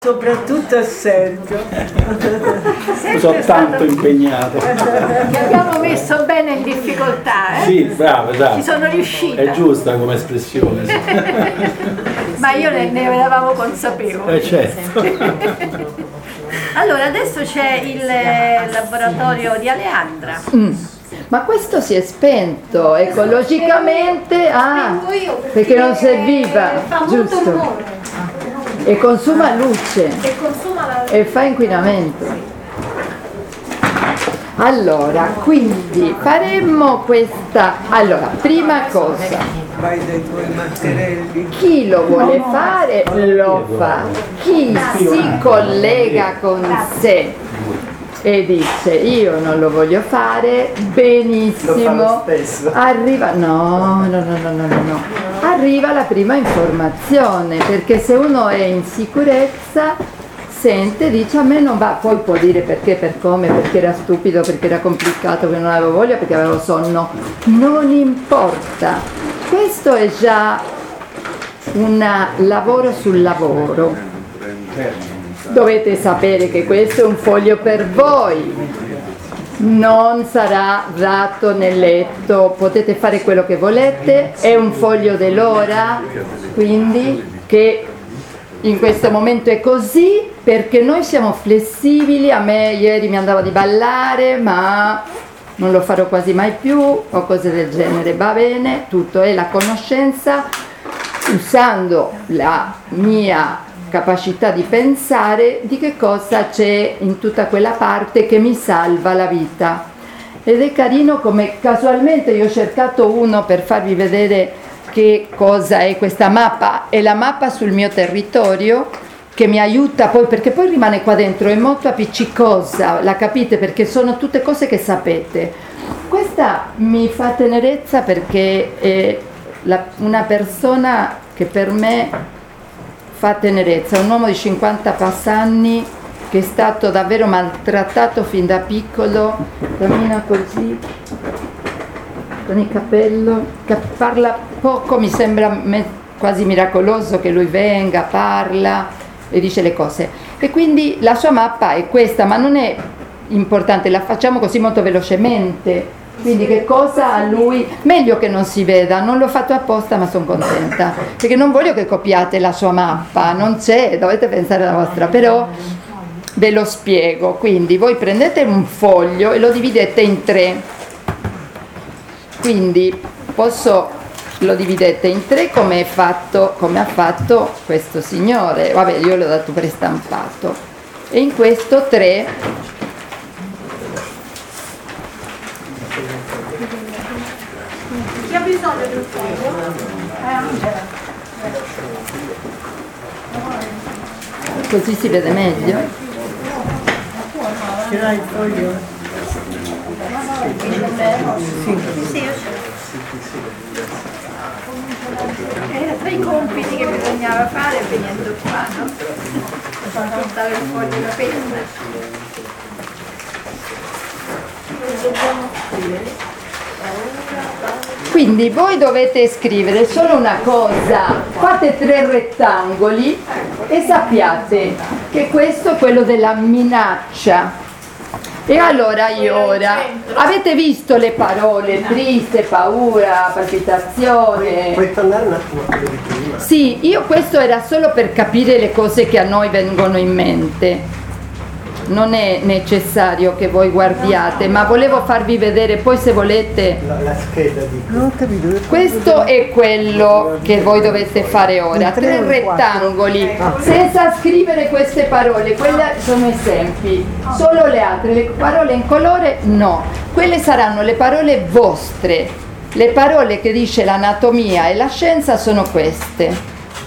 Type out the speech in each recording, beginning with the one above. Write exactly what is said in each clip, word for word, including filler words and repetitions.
Soprattutto a Sergio. Sono tanto impegnato. Mi abbiamo messo bene in difficoltà, eh? Sì, bravo, bravo. Ci sono riuscita. È giusta come espressione. Sì. Ma io ne, ne eravamo consapevoli. Eh certo. Allora, adesso c'è il laboratorio di Aleandra. Mm. Ma questo si è spento ecologicamente, ah, perché non serviva, giusto? E consuma luce E consuma la... e fa inquinamento. Allora, quindi faremmo questa. Allora, prima cosa, Vai dai tuoi matterelli. chi lo vuole fare lo fa, chi si collega con sé e dice io non lo voglio fare, benissimo, arriva, no, no, no, no, no, no, no, arriva la prima informazione, perché se uno è in sicurezza sente, dice a me non va, poi può dire perché, per come, perché era stupido, perché era complicato, perché non avevo voglia, perché avevo sonno, non importa, questo è già un lavoro sul lavoro. Dovete sapere che questo è un foglio per voi, non sarà dato nel letto, potete fare quello che volete, è un foglio dell'ora, quindi che in questo momento è così perché noi siamo flessibili, a me ieri mi andava di ballare ma non lo farò quasi mai più o cose del genere, va bene, tutto è la conoscenza, usando la mia capacità di pensare di che cosa c'è in tutta quella parte che mi salva la vita. Ed è carino come casualmente io ho cercato uno per farvi vedere che cosa è questa mappa, è la mappa sul mio territorio che mi aiuta poi, perché poi rimane qua dentro, è molto appiccicosa, la capite, perché sono tutte cose che sapete. Questa mi fa tenerezza perché è la, una persona che per me fa tenerezza, un uomo di cinquanta passanni che è stato davvero maltrattato fin da piccolo, cammina così, con il capello, parla poco, mi sembra me, quasi miracoloso che lui venga, parla e dice le cose. E quindi la sua mappa è questa, ma non è importante, la facciamo così molto velocemente. Quindi che cosa a lui? Meglio che non si veda, non l'ho fatto apposta ma sono contenta, perché non voglio che copiate la sua mappa, non c'è, dovete pensare alla vostra, però ve lo spiego. Quindi voi prendete un foglio e lo dividete in tre, quindi posso, lo dividete in tre come, è fatto, come ha fatto questo signore, vabbè io l'ho dato prestampato, e in questo tre Chi ha bisogno di un foglio? Eh, Angela. così si vede meglio. Ce l'hai il foglio? Sì, sì, io ce l'ho. Era tra i compiti che bisognava fare venendo qua, no? Portare il foglio e la penna. Dobbiamo scrivere. Quindi voi dovete scrivere solo una cosa, fate tre rettangoli e sappiate che questo è quello della minaccia. E allora io ora, avete visto le parole triste, paura, palpitazione? Puoi tornare un attimo a quello di prima? Sì, io questo era solo per capire le cose che a noi vengono in mente. Non è necessario che voi guardiate, ma volevo farvi vedere, poi se volete, La, la scheda di... Non ho capito. questo è quello che voi dovete fare ora, tre rettangoli, senza scrivere queste parole, quelle sono esempi, solo le altre, le parole in colore no, quelle saranno le parole vostre, le parole che dice l'anatomia e la scienza sono queste.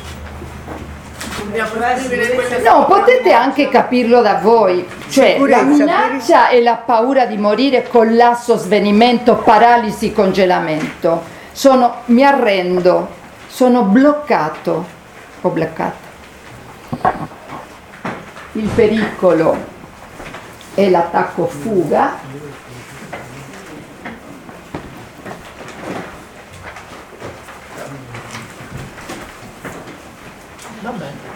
No, potete anche capirlo da voi, cioè la minaccia e la paura di morire, collasso, svenimento, paralisi, congelamento. Sono, mi arrendo, sono bloccato o bloccata. Il pericolo è l'attacco fuga.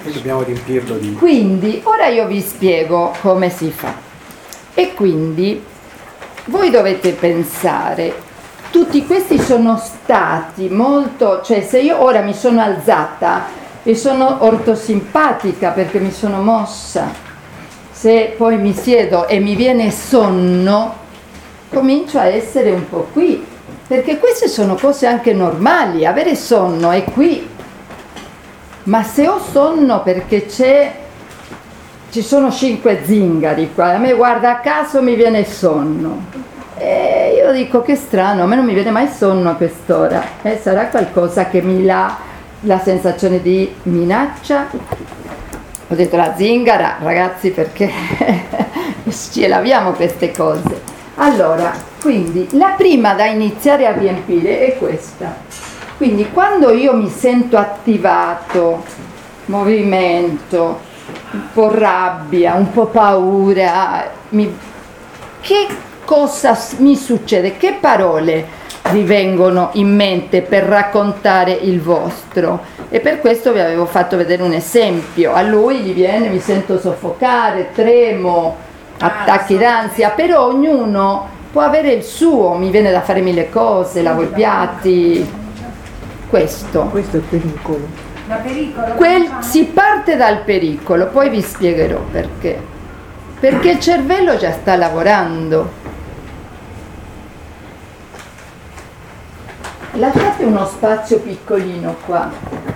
Poi dobbiamo riempirlo di... Quindi ora io vi spiego come si fa. E quindi voi dovete pensare, tutti questi sono stati molto, cioè se io ora mi sono alzata e sono ortosimpatica perché mi sono mossa, se poi mi siedo e mi viene sonno, comincio a essere un po' qui, perché queste sono cose anche normali, avere sonno è qui. Ma se ho sonno perché c'è, ci sono cinque zingari qua, a me guarda a caso mi viene sonno. E io dico che strano, a me non mi viene mai sonno a quest'ora. Eh, sarà qualcosa che mi dà la sensazione di minaccia? Ho detto la zingara, ragazzi, perché ce l'abbiamo queste cose. Allora, quindi la prima da iniziare a riempire è questa. Quindi quando io mi sento attivato, movimento, un po' rabbia, un po' paura, mi... che cosa mi succede? Che parole vi vengono in mente per raccontare il vostro? E per questo vi avevo fatto vedere un esempio. A lui gli viene, mi sento soffocare, tremo, attacchi d'ansia, però ognuno può avere il suo, mi viene da fare mille cose, lavo i piatti. Questo. Questo è pericolo. Da pericolo? Quel, si parte dal pericolo, poi vi spiegherò perché. Perché il cervello già sta lavorando. Lasciate uno spazio piccolino qua.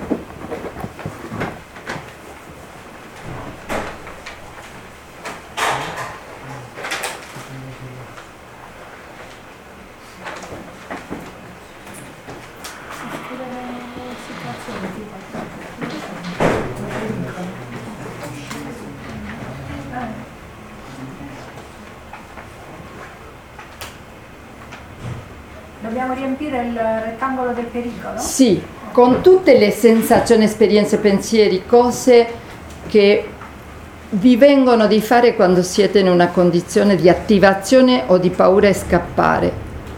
Dobbiamo riempire il rettangolo del pericolo? Sì, con tutte le sensazioni, esperienze, pensieri, cose che vi vengono di fare quando siete in una condizione di attivazione o di paura e scappare.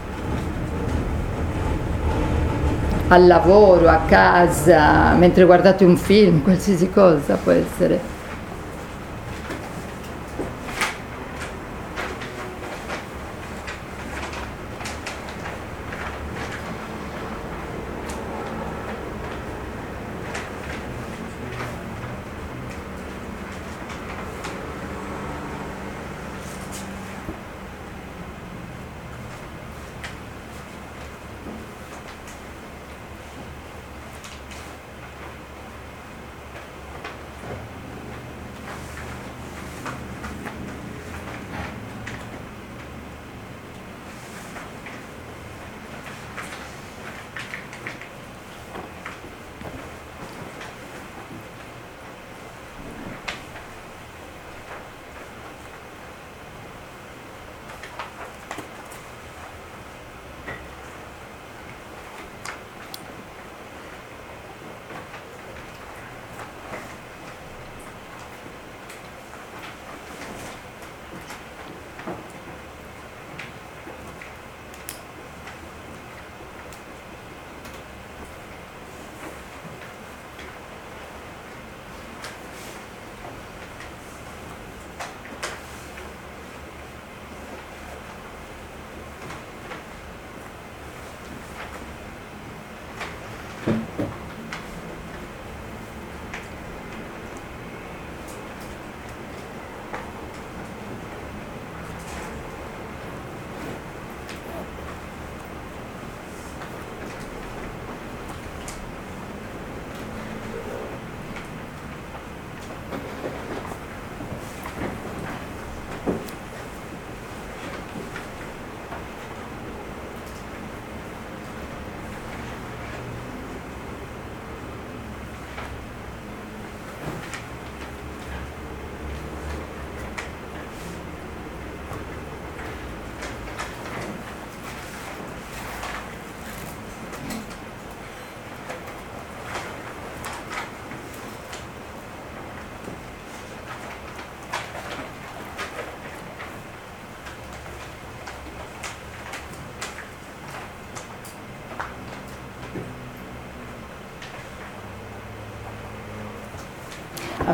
Al lavoro, a casa, mentre guardate un film, qualsiasi cosa può essere.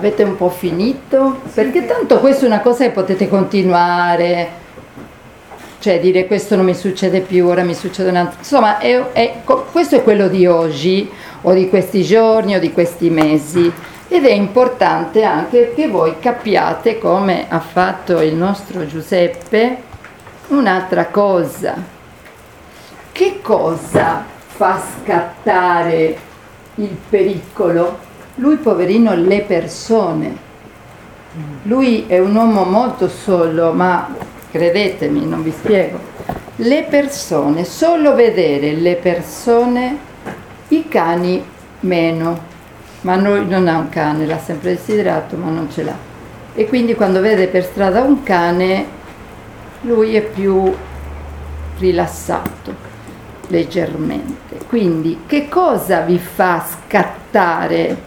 Avete un po' finito? Perché tanto questa è una cosa che potete continuare, cioè dire questo non mi succede più, ora mi succede un altro. Insomma, è, è, questo è quello di oggi, o di questi giorni, o di questi mesi. Ed è importante anche che voi capiate, come ha fatto il nostro Giuseppe, un'altra cosa. Che cosa fa scattare il pericolo? Lui, poverino, le persone. Lui è un uomo molto solo, ma credetemi, non vi spiego. Le persone, solo vedere le persone, i cani meno. Ma lui non ha un cane, l'ha sempre desiderato, ma non ce l'ha. E quindi quando vede per strada un cane, lui è più rilassato, leggermente. Quindi che cosa vi fa scattare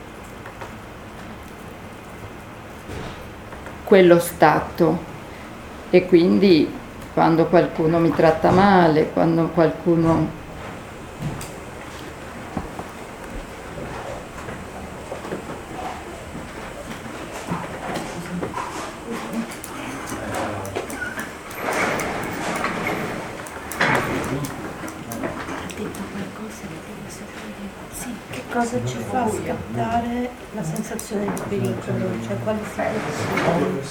quello stato? E quindi quando qualcuno mi tratta male, quando qualcuno... Che cosa ci fa scattare la sensazione di pericolo? Cioè quali situazioni?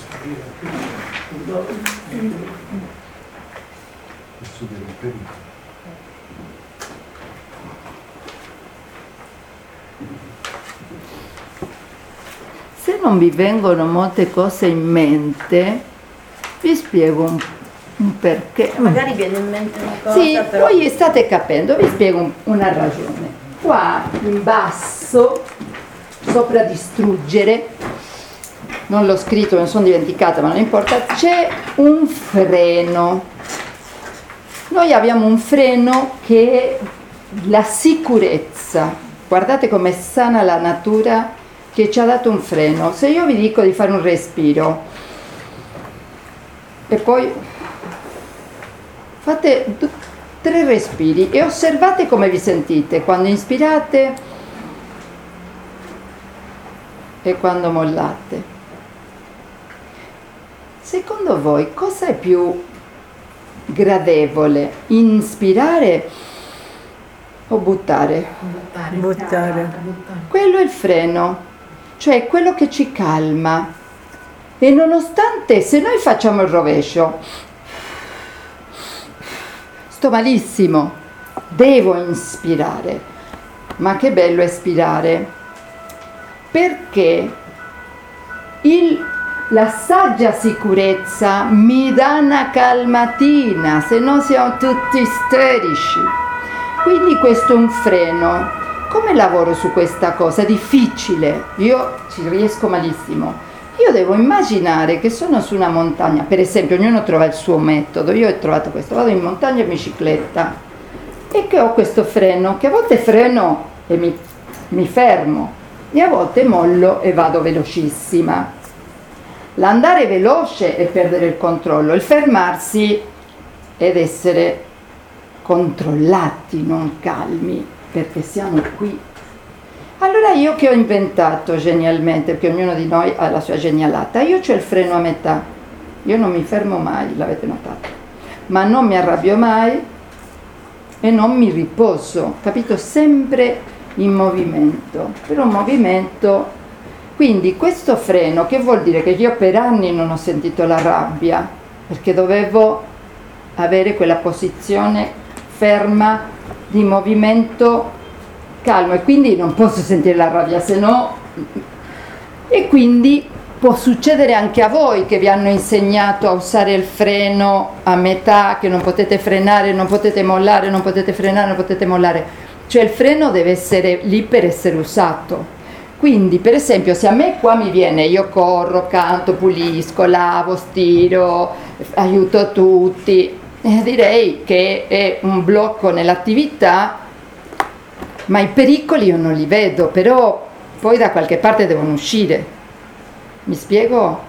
Se non vi vengono molte cose in mente, vi spiego un, un perché. Magari viene in mente una cosa, Sì, però... voi state capendo, vi spiego un- una ragione. Qua in basso, sopra distruggere, non l'ho scritto, me ne sono dimenticata, ma non importa, c'è un freno. Noi abbiamo un freno che è la sicurezza. Guardate com'è sana la natura che ci ha dato un freno. Se io vi dico di fare un respiro e poi fate d- tre respiri e osservate come vi sentite quando inspirate e quando mollate. Secondo voi cosa è più gradevole, inspirare o buttare? Buttare. Quello è il freno, cioè quello che ci calma. E nonostante, se noi facciamo il rovescio, sto malissimo, devo inspirare. Ma che bello espirare, perché il, la saggia sicurezza mi dà una calmatina, se no siamo tutti isterici. Quindi questo è un freno. Come lavoro su questa cosa? È difficile, io ci riesco malissimo. Io devo immaginare che sono su una montagna, per esempio, ognuno trova il suo metodo. Io ho trovato questo, vado in montagna in bicicletta e che ho questo freno, che a volte freno e mi, mi fermo e a volte mollo e vado velocissima. L'andare veloce è perdere il controllo, il fermarsi ed essere controllati, non calmi, perché siamo qui. Allora io che ho inventato genialmente, perché ognuno di noi ha la sua genialata, io c'ho il freno a metà, io non mi fermo mai, l'avete notato, ma non mi arrabbio mai e non mi riposo, capito? Sempre in movimento, però un movimento, quindi questo freno, che vuol dire che io per anni non ho sentito la rabbia, perché dovevo avere quella posizione ferma di movimento calmo e quindi non posso sentire la rabbia, se no. E quindi può succedere anche a voi che vi hanno insegnato a usare il freno a metà, che non potete frenare, non potete mollare, non potete frenare, non potete mollare, cioè il freno deve essere lì per essere usato. Quindi per esempio se a me qua mi viene, io corro, canto, pulisco, lavo, stiro, aiuto tutti, eh, direi che è un blocco nell'attività, ma i pericoli io non li vedo, però poi da qualche parte devono uscire. Mi spiego?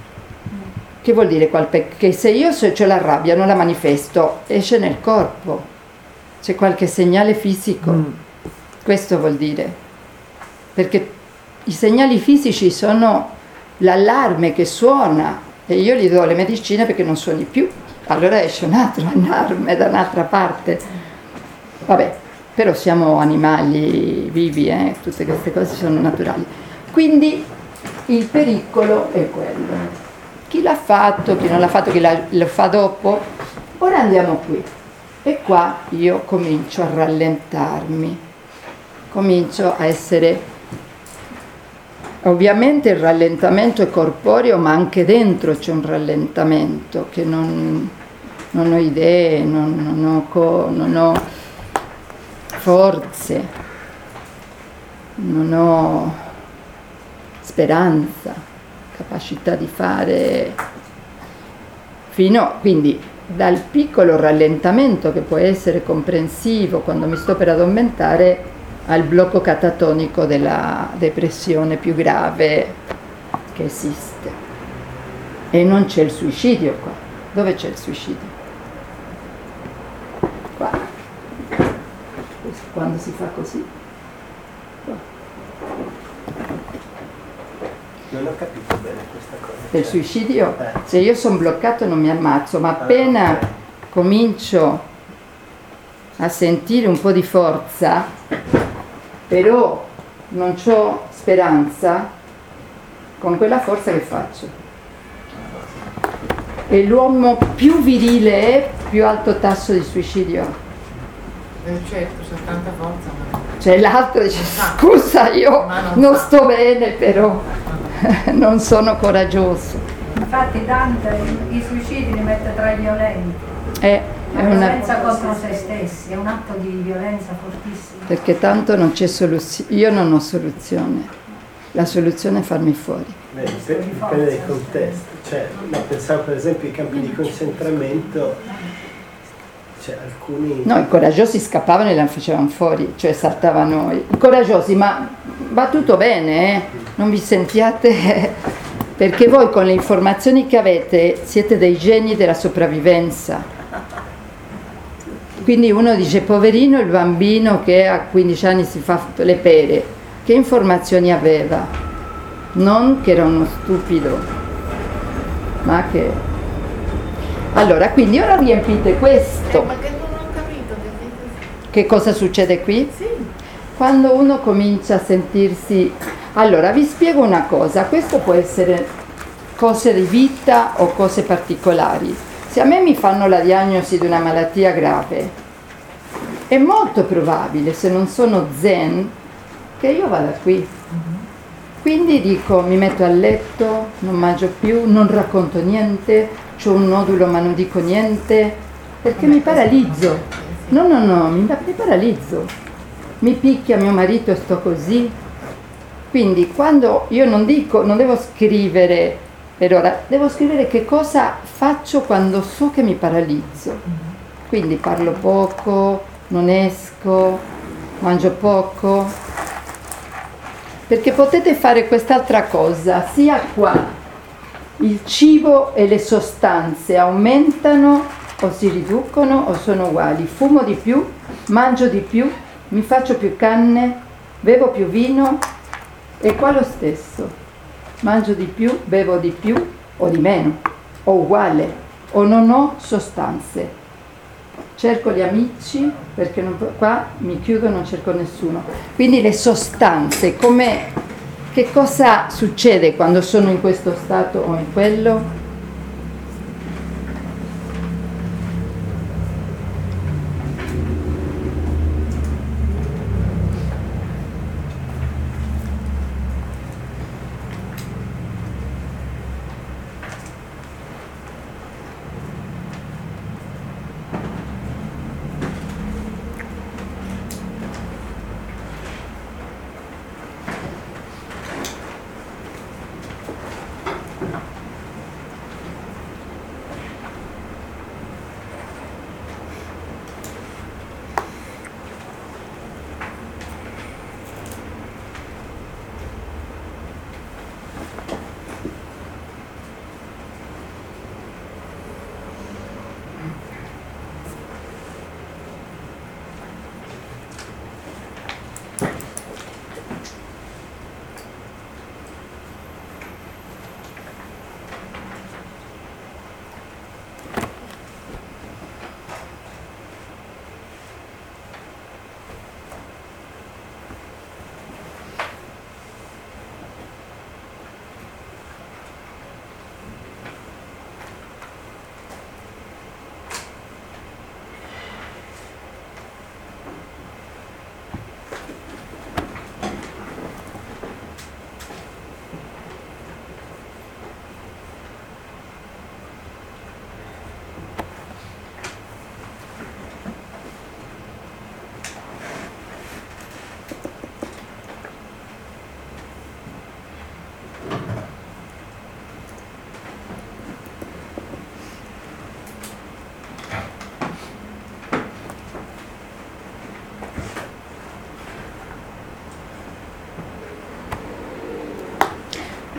Che vuol dire qual pe- che se io se ho la rabbia non la manifesto, esce nel corpo, c'è qualche segnale fisico. Mm. Questo vuol dire, perché i segnali fisici sono l'allarme che suona e io gli do le medicine perché non suoni più, allora esce un altro allarme da un'altra parte. Vabbè, però siamo animali vivi, eh? Tutte queste cose sono naturali. Quindi il pericolo è quello. Chi l'ha fatto, chi non l'ha fatto, chi la, lo fa dopo. Ora andiamo qui e qua io comincio a rallentarmi, comincio a essere, ovviamente il rallentamento è corporeo, ma anche dentro c'è un rallentamento che non, non ho idee, non, non, ho co, non ho forze, non ho speranza, capacità di fare fino, quindi dal piccolo rallentamento che può essere comprensivo quando mi sto per addormentare al blocco catatonico della depressione più grave che esiste. E non c'è il suicidio qua. Dove c'è il suicidio? Qua. Quando si fa così. Qua. Non ho capito bene questa cosa. Del suicidio? Se io sono bloccato non mi ammazzo, ma appena comincio a sentire un po' di forza, però non ho speranza, con quella forza che faccio? E l'uomo più virile è, più alto tasso di suicidio. Eh, certo, c'è tanta forza. Ma... Cioè l'altro dice, scusa, io non, non sto bene, però non sono coraggioso. Infatti Dante i suicidi li mette tra i violenti. È, La è una... violenza contro se stessi, è un atto di violenza fortissimo. Perché tanto non c'è soluzione, io non ho soluzione, la soluzione è farmi fuori. Beh, dipende dai contesti, cioè, no, pensavo per esempio ai campi di concentramento, cioè alcuni... No, i coraggiosi scappavano e la facevano fuori, cioè saltavano. I coraggiosi, ma va tutto bene, eh? Non vi sentiate, perché voi con le informazioni che avete siete dei geni della sopravvivenza. Quindi uno dice, poverino il bambino che a quindici anni si fa le pere, che informazioni aveva? Non che era uno stupido, ma che... Allora, quindi ora riempite questo. Eh, ma che non ho capito. Che cosa succede qui? Sì. Quando uno comincia a sentirsi... Allora, vi spiego una cosa, questo può essere cose di vita o cose particolari. Se a me mi fanno la diagnosi di una malattia grave, è molto probabile, se non sono zen, che io vada qui. Quindi dico, mi metto a letto, non mangio più, non racconto niente, c'ho un nodulo ma non dico niente, perché mi paralizzo. No, no, no, mi, mi paralizzo. Mi picchia mio marito e sto così. Quindi quando io non dico, non devo scrivere per ora, devo scrivere che cosa faccio quando so che mi paralizzo. Quindi parlo poco, non esco, mangio poco, perché potete fare quest'altra cosa, sia qua, il cibo e le sostanze aumentano o si riducono o sono uguali, fumo di più, mangio di più, mi faccio più canne, bevo più vino, e qua lo stesso. Mangio di più, bevo di più o di meno, o uguale, o non ho sostanze. Cerco gli amici, perché non, qua mi chiudo, non cerco nessuno. Quindi le sostanze, come, che cosa succede quando sono in questo stato o in quello?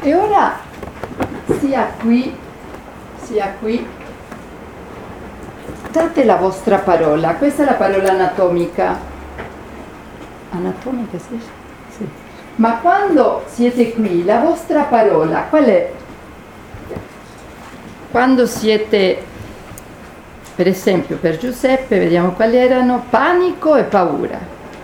E ora sia qui, sia qui, date la vostra parola. Questa è la parola anatomica. Anatomica si dice? Sì. Ma quando siete qui, la vostra parola, qual è? Quando siete, per esempio per Giuseppe, vediamo quali erano, panico e paura.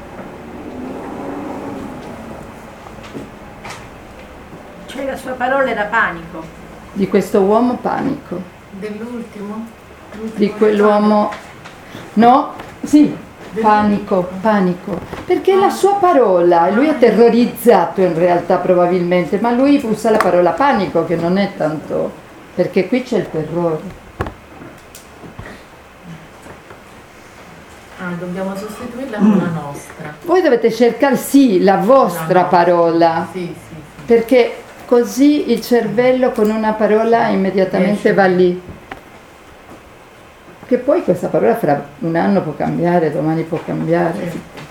Cioè la sua parola era panico. Di questo uomo panico. Dell'ultimo? L'ultimo Di quell'uomo, no, sì, panico, panico, perché la sua parola, lui è terrorizzato in realtà probabilmente, ma lui usa la parola panico che non è tanto, perché qui c'è il terrore. Ah, dobbiamo sostituirla con la nostra. Voi dovete cercare sì la vostra parola, Sì, sì, sì. perché così il cervello con una parola immediatamente va lì. Che poi questa parola fra un anno può cambiare, domani può cambiare.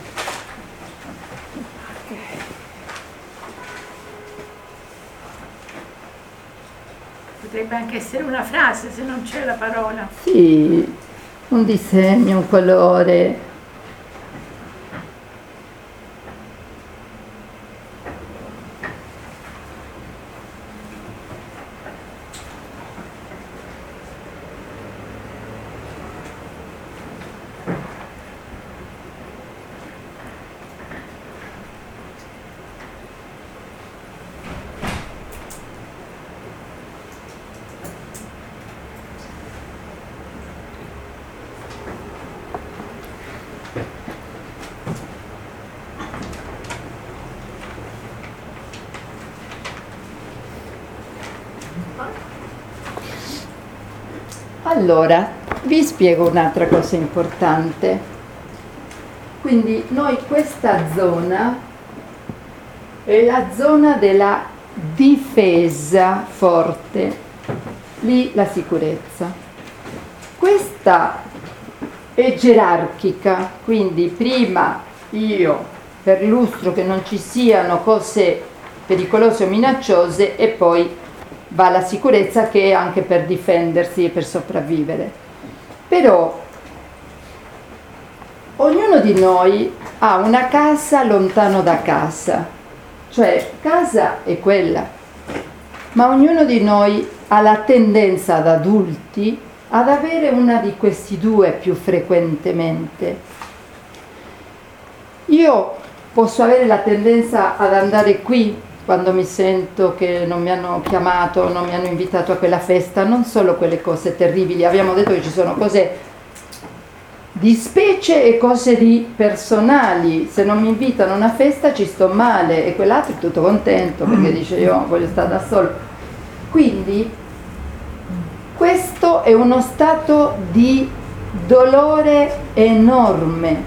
Potrebbe anche essere una frase se non c'è la parola. Sì, un disegno, un colore. Allora, vi spiego un'altra cosa importante. Quindi noi questa zona è la zona della difesa forte, lì la sicurezza. Questa è gerarchica, quindi prima io perlustro che non ci siano cose pericolose o minacciose e poi va la sicurezza che è anche per difendersi e per sopravvivere. Però ognuno di noi ha una casa lontano da casa, cioè casa è quella, ma ognuno di noi ha la tendenza ad adulti ad avere una di questi due più frequentemente. Io posso avere la tendenza ad andare qui quando mi sento che non mi hanno chiamato, non mi hanno invitato a quella festa, non solo quelle cose terribili, abbiamo detto che ci sono cose di specie e cose di personali, se non mi invitano a una festa ci sto male e quell'altro è tutto contento perché dice io voglio stare da solo. Quindi questo è uno stato di dolore enorme.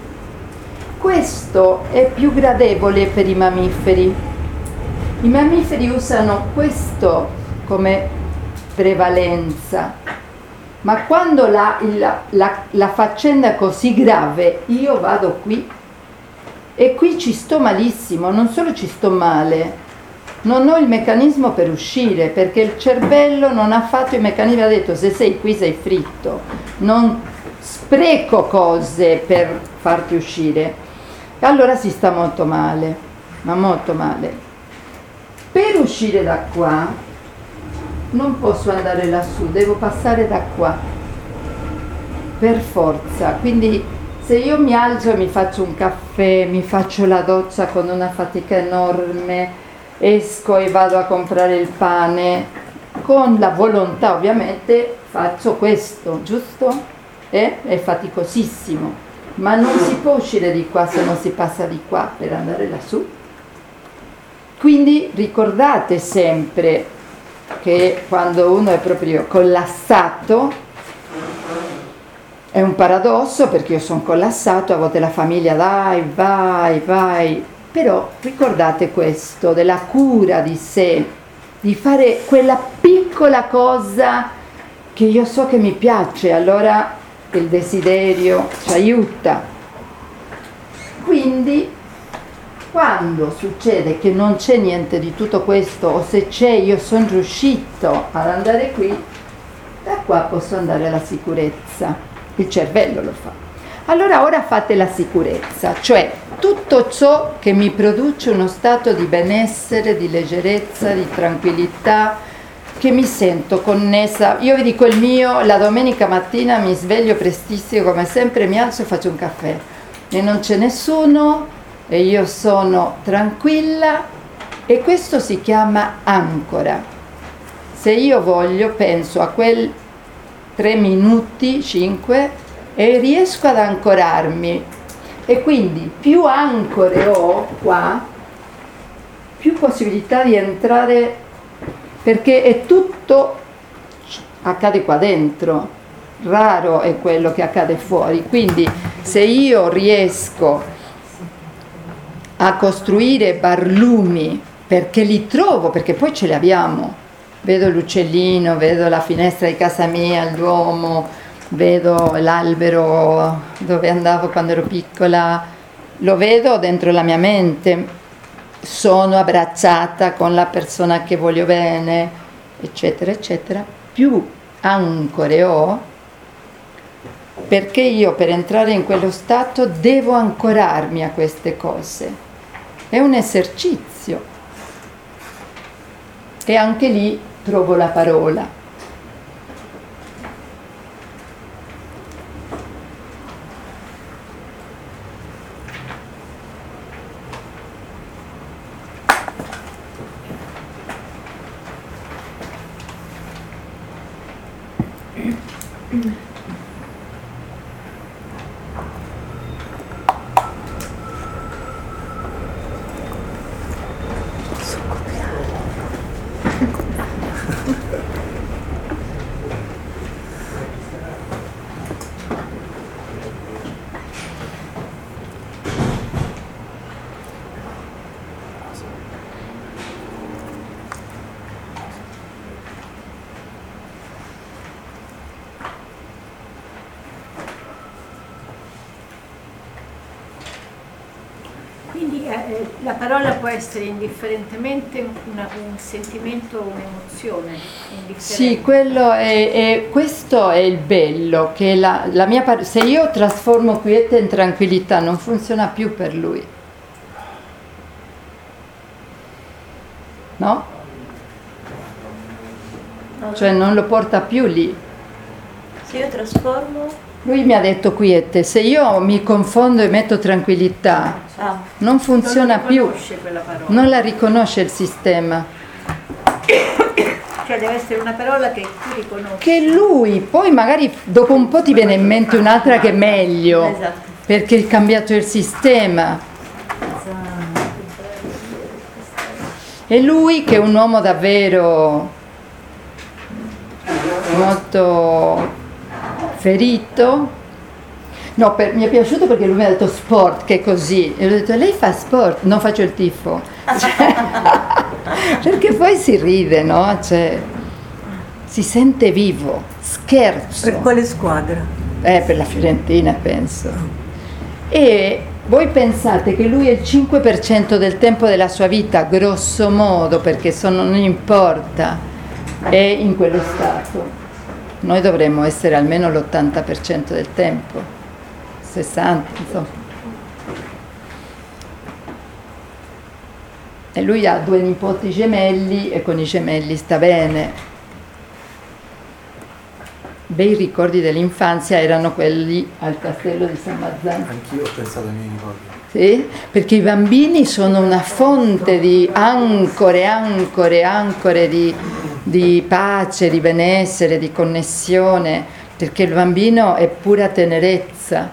Questo è più gradevole per i mammiferi. I mammiferi usano questo come prevalenza, ma quando la, la, la, la faccenda è così grave, io vado qui e qui ci sto malissimo, non solo ci sto male, non ho il meccanismo per uscire, perché il cervello non ha fatto i meccanismi, ha detto se sei qui sei fritto, non spreco cose per farti uscire. E allora si sta molto male, ma molto male. Per uscire da qua non posso andare lassù, devo passare da qua, per forza. Quindi se io mi alzo e mi faccio un caffè, mi faccio la doccia con una fatica enorme, esco e vado a comprare il pane, con la volontà ovviamente faccio questo, giusto? Eh? È faticosissimo, ma non si può uscire di qua se non si passa di qua per andare lassù. Quindi ricordate sempre che quando uno è proprio collassato, è un paradosso perché io sono collassato, a volte la famiglia dai, vai, vai, però ricordate questo, della cura di sé, di fare quella piccola cosa che io so che mi piace, allora il desiderio ci aiuta. Quindi quando succede che non c'è niente di tutto questo, o se c'è, io sono riuscito ad andare qui, da qua posso andare alla sicurezza. Il cervello lo fa. Allora ora fate la sicurezza, cioè tutto ciò che mi produce uno stato di benessere, di leggerezza, di tranquillità, che mi sento connessa. Io vi dico il mio, la domenica mattina mi sveglio prestissimo come sempre, mi alzo e faccio un caffè e non c'è nessuno e io sono tranquilla, e questo si chiama ancora. Se io voglio penso a quel tre minuti, cinque, e riesco ad ancorarmi, e quindi più ancore ho qua, più possibilità di entrare, perché è tutto accade qua dentro, raro è quello che accade fuori. Quindi se io riesco a costruire barlumi, perché li trovo, perché poi ce li abbiamo, vedo l'uccellino, vedo la finestra di casa mia, il Duomo, vedo l'albero dove andavo quando ero piccola, lo vedo dentro la mia mente, sono abbracciata con la persona che voglio bene, eccetera eccetera. Più ancore ho, perché io per entrare in quello stato devo ancorarmi a queste cose, è un esercizio, e anche lì trovo la parola. Quindi eh, la parola può essere indifferentemente una, un sentimento o un'emozione? Sì, quello è, è, questo è il bello, che la, la mia par- se io trasformo quiete in tranquillità non funziona più per lui. No? Cioè non lo porta più lì. Se io trasformo... Lui mi ha detto quiete, se io mi confondo e metto tranquillità, Ah. non funziona non più, quella parola. non la riconosce il sistema. Cioè deve essere una parola che tu riconosci. Che lui, poi magari dopo un po' ti viene in mente un'altra che è meglio, Esatto. perché è cambiato il sistema. E lui, che è un uomo davvero molto ferito, no, per, mi è piaciuto perché lui mi ha detto sport, che è così, e ho detto lei fa sport, non faccio il tifo, cioè, perché poi si ride, no? Cioè, si sente vivo, scherzo. Per quale squadra? Eh, per la Fiorentina penso. E voi pensate che lui è il cinque per cento del tempo della sua vita, grosso modo, perché sono, non importa, è in quello stato. Noi dovremmo essere almeno l'ottanta per cento del tempo, sessanta, insomma. E lui ha due nipoti gemelli e con i gemelli sta bene. Bei ricordi dell'infanzia erano quelli al castello di San Marzano. Anch'io ho pensato ai miei ricordi. Sì? Perché i bambini sono una fonte di ancore, ancore, ancore di, di pace, di benessere, di connessione, perché il bambino è pura tenerezza.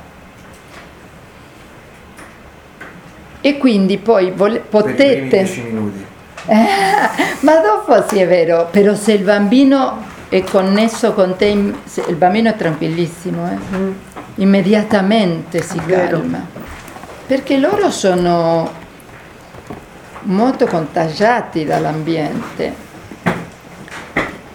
E quindi poi vole- potete... Per i primi dieci minuti. Eh, ma dopo sì è vero, però se il bambino è connesso con te, se il bambino è tranquillissimo, eh? Mm. Immediatamente si Vero. calma, perché loro sono molto contagiati dall'ambiente.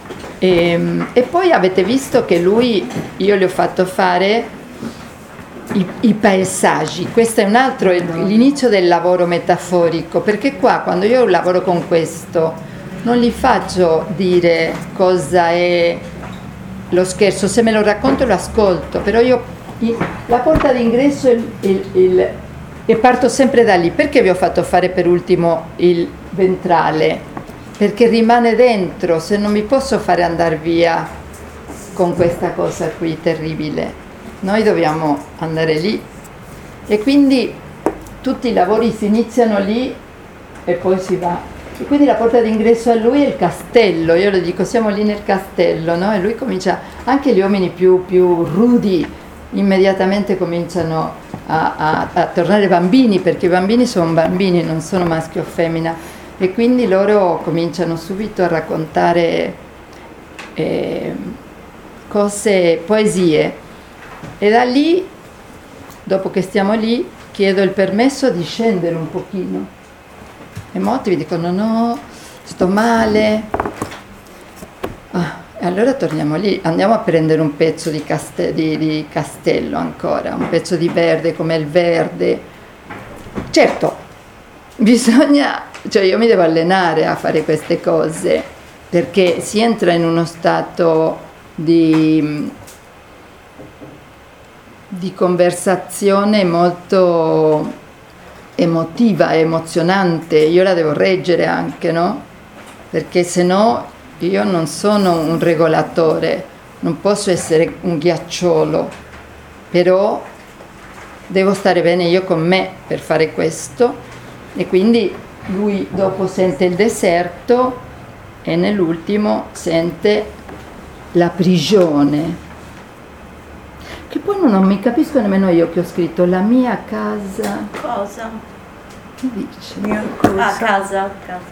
E, e poi avete visto che lui, io gli ho fatto fare i, i paesaggi. Questo è un altro, è l'inizio del lavoro metaforico, perché qua quando io lavoro con questo non gli faccio dire cosa è lo scherzo, se me lo racconto lo ascolto, però io la porta d'ingresso il, il, il, e parto sempre da lì. Perché vi ho fatto fare per ultimo il ventrale? Perché rimane dentro, se non mi posso fare andare via con questa cosa qui terribile. Noi dobbiamo andare lì e quindi tutti i lavori si iniziano lì e poi si va. E quindi la porta d'ingresso a lui è il castello, io le dico siamo lì nel castello, no? E lui comincia, anche gli uomini più, più rudi immediatamente cominciano a, a, a tornare bambini, perché i bambini sono bambini, non sono maschio o femmina, e quindi loro cominciano subito a raccontare eh, cose, poesie, e da lì, dopo che stiamo lì, chiedo il permesso di scendere un pochino, e molti mi dicono no, sto male, ah, e allora torniamo lì, andiamo a prendere un pezzo di, caste- di, di castello ancora, un pezzo di verde come il verde. Certo, bisogna, cioè io mi devo allenare a fare queste cose, perché si entra in uno stato di, di conversazione molto emotiva, emozionante. Io la devo reggere anche, no? Perché se no io non sono un regolatore, non posso essere un ghiacciolo, però devo stare bene io con me per fare questo. E quindi lui dopo sente il deserto e nell'ultimo sente la prigione, che poi non, non mi capisco nemmeno io che ho scritto la mia casa. Cosa? Che dice? Mia cosa. Ah, casa, casa.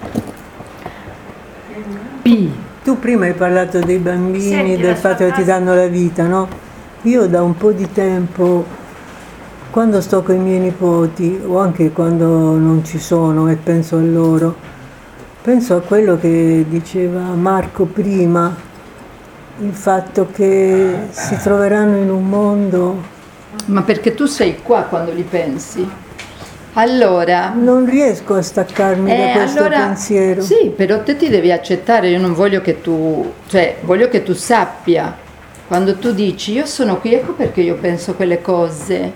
P. Tu prima hai parlato dei bambini, Senti, del la fatto sua che ti casa- danno la vita, no? Io da un po' di tempo, quando sto con i miei nipoti, o anche quando non ci sono e penso a loro, penso a quello che diceva Marco prima, il fatto che si troveranno in un mondo. Ma perché tu sei qua quando li pensi? Allora, Non riesco a staccarmi da eh, questo allora, pensiero. sì, però te ti devi accettare, io non voglio che tu, cioè voglio che tu sappia, quando tu dici io sono qui, ecco perché io penso quelle cose.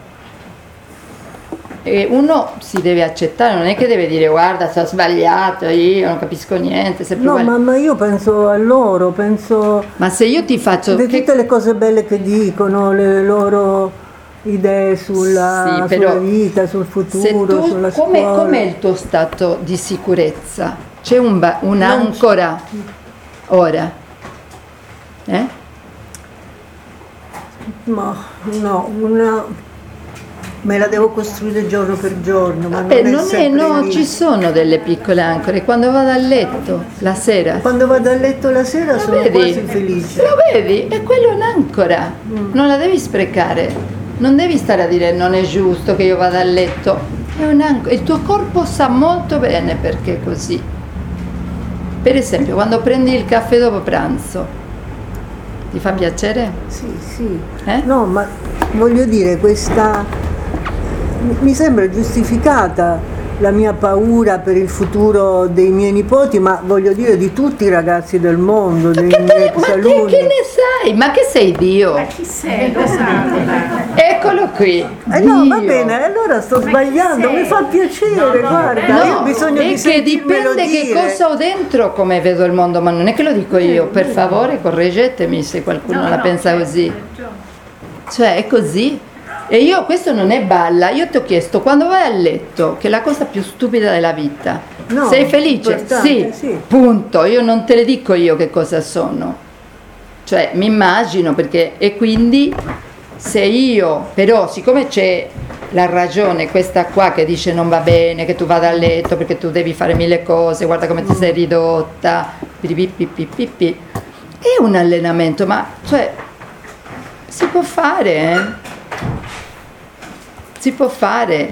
E uno si deve accettare, non è che deve dire guarda sto sbagliato, io non capisco niente, sempre No, uguale. ma, ma io penso a loro, penso Ma se io ti faccio di che- tutte le cose belle che dicono, le loro idee sulla, Sì, però sulla vita, sul se futuro, tu, sulla come, scuola. com'è il tuo stato di sicurezza? C'è un ba- un'ancora ora? Eh? Ma no, una, me la devo costruire giorno per giorno, ma Beh, non è non è, sempre no, lì. ci sono delle piccole ancore. Quando vado a letto la sera, Quando vado a letto la sera lo sono vedi? quasi felice. Lo vedi? E quello è un'ancora. Non la devi sprecare. Non devi stare a dire non è giusto che io vada a letto. È un'ancora. Il tuo corpo sa molto bene perché è così. Per esempio, quando prendi il caffè dopo pranzo, ti fa piacere? Sì, sì. Eh? No, ma voglio dire, questa mi sembra giustificata la mia paura per il futuro dei miei nipoti, ma voglio dire di tutti i ragazzi del mondo, dei Che te- miei ma che, alunni. che ne sai? Ma che sei Dio? Ma chi sei? Lo sai? Eccolo qui. Eh no, va Dio. bene, allora sto chi sbagliando, sei? mi fa piacere, guarda, io ho No, bisogno è di che sentirmelo dipende che dire. cosa ho dentro, come vedo il mondo, ma non è che lo dico io, per favore correggetemi se qualcuno No, la no, pensa certo, così. hai ragione. Cioè è così. E io, questo non è balla, io ti ho chiesto quando vai a letto, che è la cosa più stupida della vita, No, sei felice? importante, Sì, sì. punto, io non te le dico io che cosa sono. Cioè mi immagino perché, e quindi se io, però siccome c'è la ragione questa qua che dice non va bene che tu vada a letto perché tu devi fare mille cose, guarda come ti sei ridotta, piripipipipipi, è un allenamento, ma cioè si può fare, eh? Si può fare,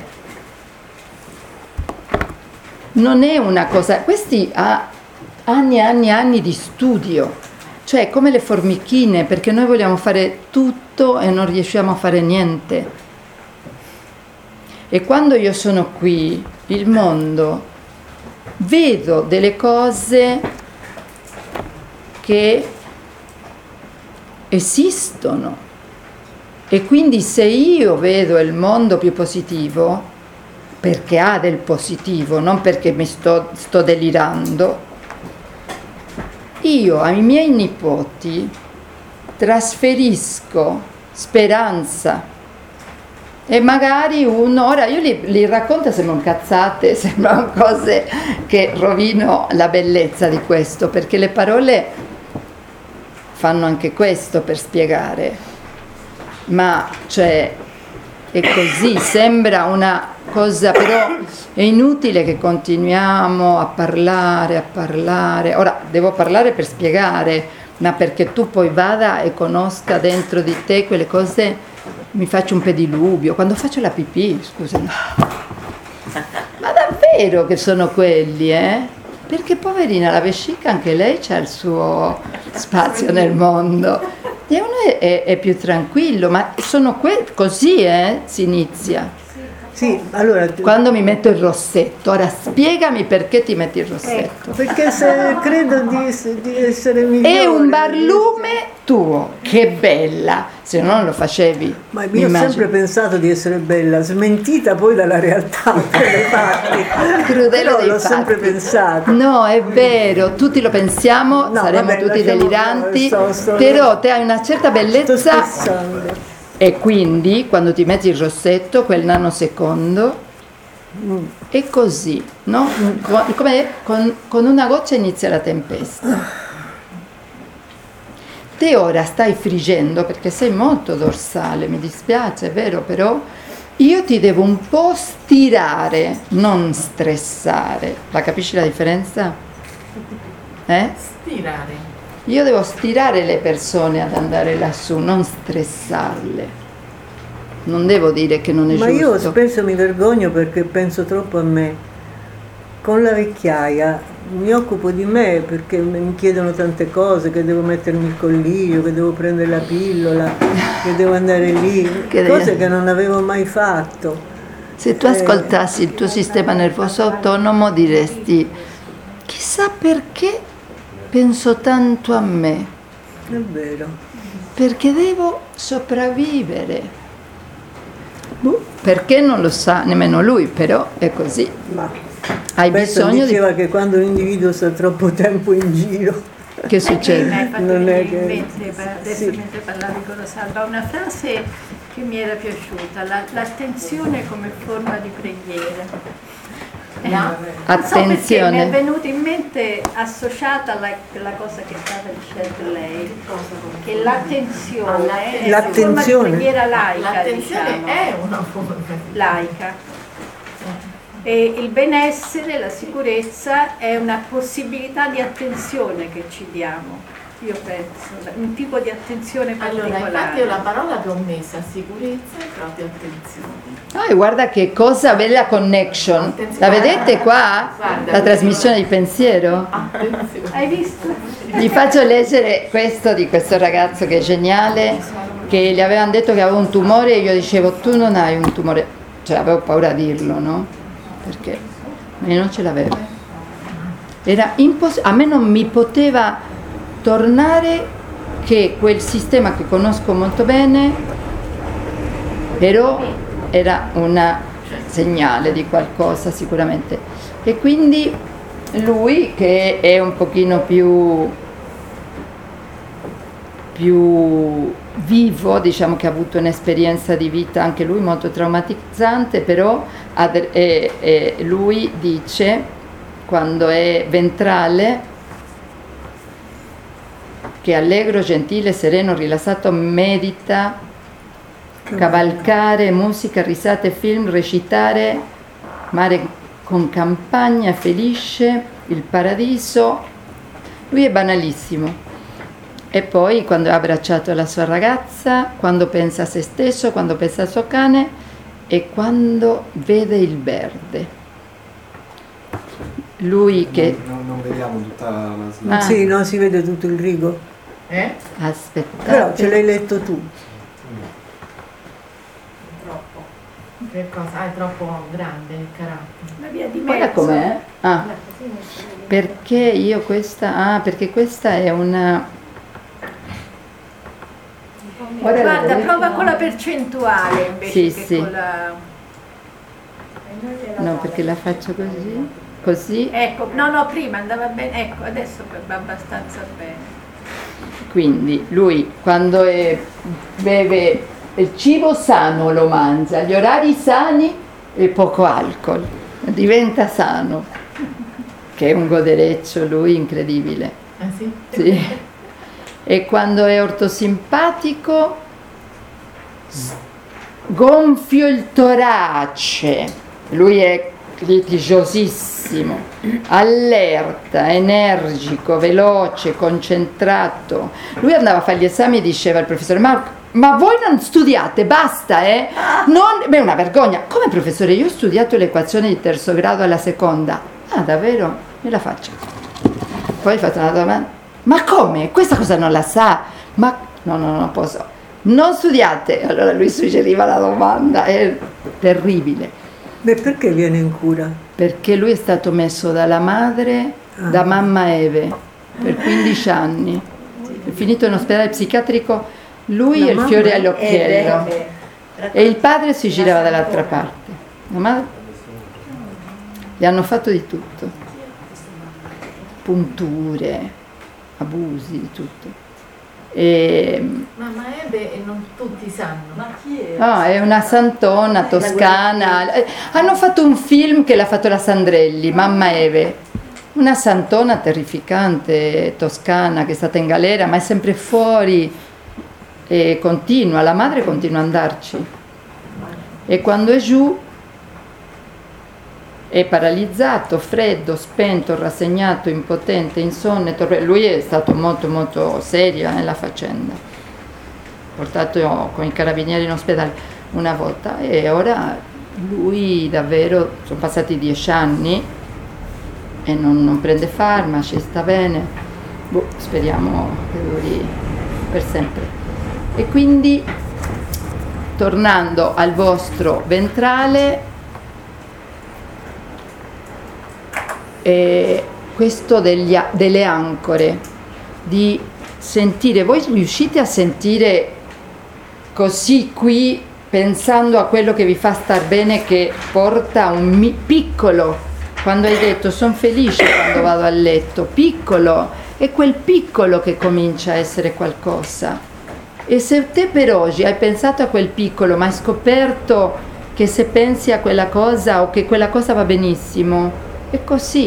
non è una cosa, questi ha anni e anni e anni di studio, cioè come le formichine, perché noi vogliamo fare tutto e non riusciamo a fare niente. E quando io sono qui, il mondo, vedo delle cose che esistono. E quindi se io vedo il mondo più positivo, perché ha del positivo, non perché mi sto, sto delirando, io ai miei nipoti trasferisco speranza. E magari uno, ora io li, li racconto, sembrano cazzate, sembrano cose che rovino la bellezza di questo, perché le parole fanno anche questo per spiegare. Ma cioè è così, sembra una cosa, però è inutile che continuiamo a parlare, a parlare. Ora devo parlare per spiegare, ma perché tu poi vada e conosca dentro di te quelle cose, mi faccio un pediluvio, quando faccio la pipì, scusami. Ma davvero che sono quelli, eh? Perché poverina la vescica anche lei c'ha il suo spazio nel mondo. E uno è, è, è più tranquillo, ma sono que- così eh, si inizia. Sì, allora, Quando mi metto il rossetto, ora spiegami perché ti metti il rossetto. perché se credo di, di essere migliore. È un barlume tuo, che bella, se no non lo facevi. Ma mi io ho immagino. sempre pensato di essere bella, smentita poi dalla realtà dei fatti. Crudele Però dei l'ho fatti. sempre pensato. No, è vero, tutti lo pensiamo, No, saremo vabbè, tutti lasciamo- deliranti, sto- sto- però te hai una certa Sto bellezza. scherzando. E quindi quando ti metti il rossetto, quel nanosecondo, è così, no? Co- Come con, con una goccia inizia la tempesta. Te ora stai friggendo perché sei molto dorsale, mi dispiace, è vero, però io ti devo un po' stirare, non stressare. La capisci la differenza? Eh? Stirare. Io devo stirare le persone ad andare lassù, non stressarle. Non devo dire che non è Ma io giusto. spesso mi vergogno perché penso troppo a me. Con la vecchiaia mi occupo di me perché mi chiedono tante cose, che devo mettermi il collirio, che devo prendere la pillola, che devo andare lì, Che cose devi- che non avevo mai fatto. Se tu Eh. ascoltassi il tuo sistema nervoso autonomo diresti chissà perché penso tanto a me, È vero. perché devo sopravvivere. Boh, perché non lo sa nemmeno lui, però è così. Ma Hai Bertolt bisogno di... diceva che quando un individuo sta troppo tempo in giro, Che Mi succede? hai fatto Non è venire che- in mente, per- adesso sì. mentre parlavi con la Salva, una frase che mi era piaciuta, la- l'attenzione come forma di preghiera. Eh, Non so perché mi è Attenzione. venuta in mente associata alla quella cosa che stava dicendo lei, che l'attenzione è una forma di L'attenzione. preghiera laica, L'attenzione diciamo, è una forma. laica. E il benessere, la sicurezza è una possibilità di attenzione che ci diamo, io penso, un tipo di attenzione Allora, infatti particolare. io la parola che ho messa, sicurezza e proprio attenzione. Ah, guarda che cosa bella connection. Attenzione. La vedete qua? Guarda. La trasmissione di pensiero? Attenzione. Hai visto? Gli faccio leggere questo di questo ragazzo che è geniale, che gli avevano detto che aveva un tumore e io dicevo tu non hai un tumore, cioè avevo paura a dirlo, no? Perché io non ce l'avevo. Era imposs- a me non mi poteva tornare che quel sistema che conosco molto bene, però era un segnale di qualcosa sicuramente. E quindi lui, che è un pochino più più vivo, diciamo che ha avuto un'esperienza di vita anche lui molto traumatizzante, però ad- e- e lui dice, quando è ventrale, che allegro, gentile, sereno, rilassato, medita, cavalcare, musica, risate, film, recitare, mare con campagna, felice, il paradiso. Lui è banalissimo. E poi quando ha abbracciato la sua ragazza, quando pensa a se stesso, quando pensa al suo cane e quando vede il verde. Lui che... Non, non vediamo tutta la slide. Ah. sì, no, si vede tutto il rigo. Eh? Aspettate. Però ce l'hai letto tu. Che cosa? Ah, è troppo grande il carattere. La via di Guarda mezzo. com'è. Ah, perché io questa... Ah, perché questa è una... Guarda, Guarda, la- prova con la percentuale invece Sì, che sì. con la... No, perché la faccio così. Così. Ecco, no, no, prima andava bene, ecco, adesso va abbastanza bene. Quindi lui quando è, beve il cibo sano lo mangia, gli orari sani e poco alcol, diventa sano, che è un godereccio lui incredibile. Ah sì? Sì. E quando è ortosimpatico s- gonfio il torace, lui è litigiosissimo, allerta, energico, veloce, concentrato. Lui andava a fare gli esami e diceva al professore: ma, ma voi non studiate, basta, eh? Non... Beh, è una vergogna. Come professore? Io ho studiato l'equazione di terzo grado alla seconda. Ah, davvero? Me la faccio. Poi ho fatto una domanda: ma come? Questa cosa non la sa? Ma no, no, non posso. Non studiate. Allora lui suggeriva la domanda, è terribile. Beh, perché viene in cura? Perché lui è stato messo dalla madre, Ah. da mamma Eve, per quindici anni. È finito in ospedale psichiatrico, lui La e il mamma fiore all'occhiello. Eve. E il padre si girava dall'altra parte. La madre... Gli hanno fatto di tutto. Punture, abusi, di tutto. E... Mamma Ebe e non tutti sanno. Ma chi è? Ah, è una santona toscana. Eh, Hanno fatto un film che l'ha fatto la Sandrelli, Mamma Eve. Una santona terrificante toscana che è stata in galera, ma è sempre fuori e continua. La madre continua ad andarci. E quando è giù è paralizzato, freddo, spento, rassegnato, impotente, insonne. torre- Lui è stato molto molto serio nella faccenda. Portato con i carabinieri in ospedale una volta e ora lui davvero, sono passati dieci anni e non, non prende farmaci, sta bene. Boh, speriamo che duri per sempre. E quindi, tornando al vostro ventrale, eh, questo degli a- delle ancore, di sentire, voi riuscite a sentire così qui, pensando a quello che vi fa star bene, che porta un mi- piccolo, quando hai detto sono felice quando vado a letto, piccolo, è quel piccolo che comincia a essere qualcosa. E se te per oggi hai pensato a quel piccolo, ma hai scoperto che se pensi a quella cosa o che quella cosa va benissimo, è così.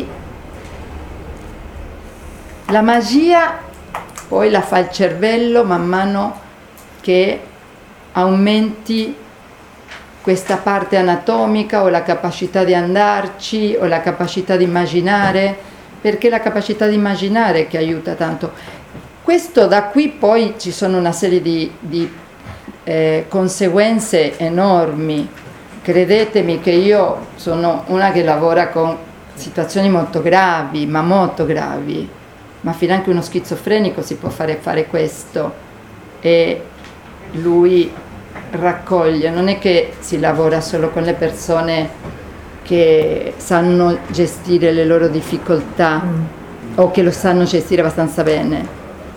La magia poi la fa il cervello man mano che aumenti questa parte anatomica o la capacità di andarci o la capacità di immaginare, perché è la capacità di immaginare che aiuta tanto. Questo da qui poi ci sono una serie di, di eh, conseguenze enormi. Credetemi che io sono una che lavora con situazioni molto gravi, ma molto gravi, ma finanche uno schizofrenico si può fare fare questo, e lui raccoglie, non è che si lavora solo con le persone che sanno gestire le loro difficoltà mm. o che lo sanno gestire abbastanza bene,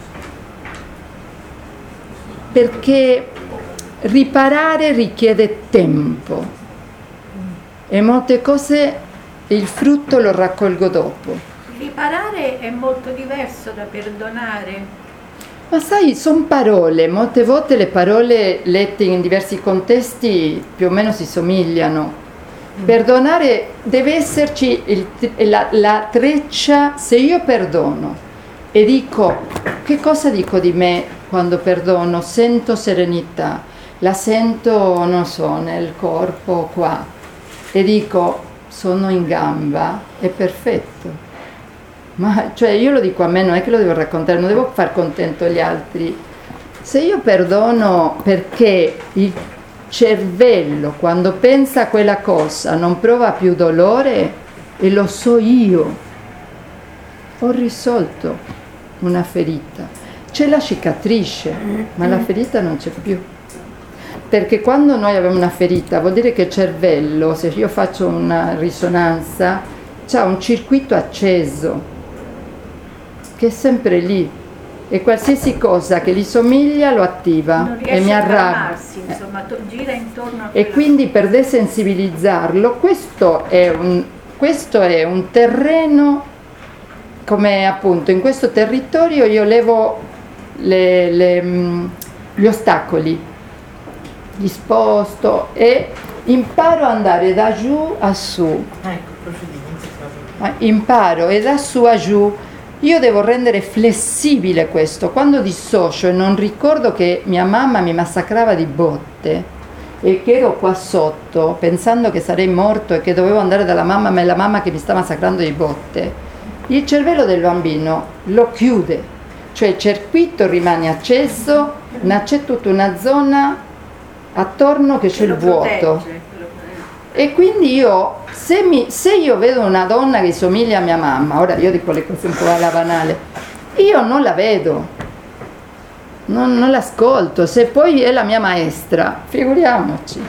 perché riparare richiede tempo e molte cose il frutto lo raccolgo dopo. Riparare è molto diverso da perdonare. Ma sai, sono parole, molte volte le parole lette in diversi contesti più o meno si somigliano. Perdonare deve esserci il, la, la treccia. Se io perdono e dico, che cosa dico di me quando perdono? Sento serenità, la sento, non so, nel corpo qua, e dico, sono in gamba, è perfetto. Ma cioè io lo dico a me, non è che lo devo raccontare, non devo far contento gli altri. Se io perdono perché il cervello quando pensa a quella cosa non prova più dolore, e lo so io, ho risolto una ferita. C'è la cicatrice, ma la ferita non c'è più. perché quando noi abbiamo una ferita vuol dire che il cervello, se io faccio una risonanza, c'ha un circuito acceso che è sempre lì e qualsiasi cosa che gli somiglia lo attiva Non e riesce mi a arrabbia. calmarsi, insomma, to- gira intorno a E quella- quindi per desensibilizzarlo, questo è un, questo è un terreno, come appunto in questo territorio io levo le, le, mh, gli ostacoli, li sposto e imparo ad andare da giù a su, Ecco, procedimenti proprio. eh, imparo e da su a giù. Io devo rendere flessibile questo. Quando dissocio e non ricordo che mia mamma mi massacrava di botte e che ero qua sotto pensando che sarei morto e che dovevo andare dalla mamma, ma è la mamma che mi sta massacrando di botte, il cervello del bambino lo chiude, cioè il circuito rimane acceso, ma c'è tutta una zona attorno che c'è il lo vuoto. protegge, quello- E quindi io, se, mi, se io vedo una donna che somiglia a mia mamma, ora io dico le cose un po' alla banale, io non la vedo, non, non l'ascolto, se poi è la mia maestra, figuriamoci.